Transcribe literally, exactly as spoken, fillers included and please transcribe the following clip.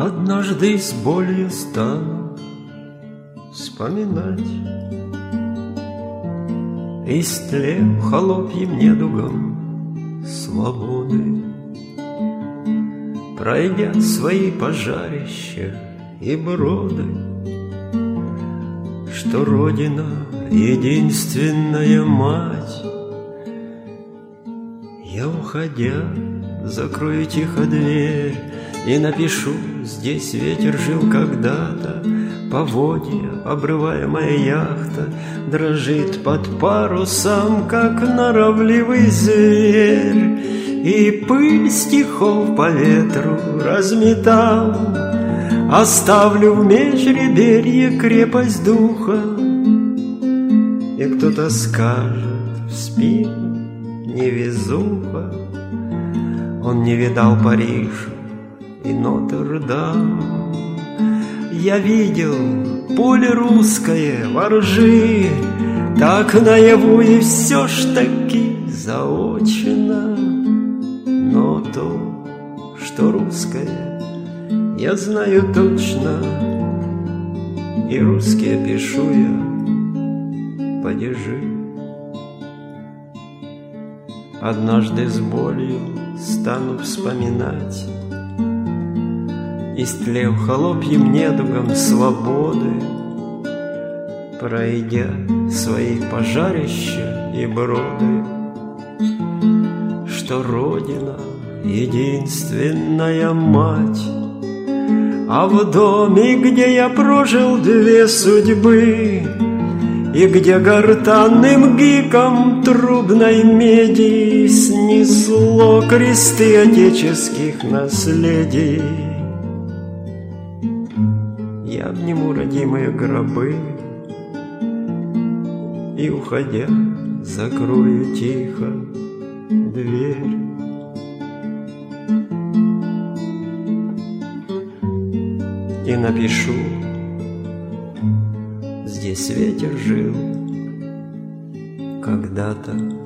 Однажды с болью стану вспоминать, истлев холопьим недугом свободы, пройдя свои пожарища и броды, что Родина — единственная мать. Я, уходя, закрою тихо дверь и напишу: здесь ветер жил когда-то, поводья, обрываемая яхта, дрожит под парусом, как норовливый зверь. И пыль стихов по ветру разметал, оставлю в межреберье крепость духа. И кто-то скажет в спину: невезуха, он не видал Париж и Нотр-Дам. Я видел поле русское во ржи, так наяву и все ж таки заочно. Но то, что русское, я знаю точно, и русские пишу я падежи. Однажды с болью стану вспоминать, истлев холопьим недугом свободы, пройдя свои пожарища и броды, что Родина — единственная мать. А в доме, где я прожил две судьбы, и где гортанным гиком трубной меди снесло кресты отеческих наследий, я обниму родимые гробы и, уходя, закрою тихо дверь. И напишу: здесь ветер жил когда-то.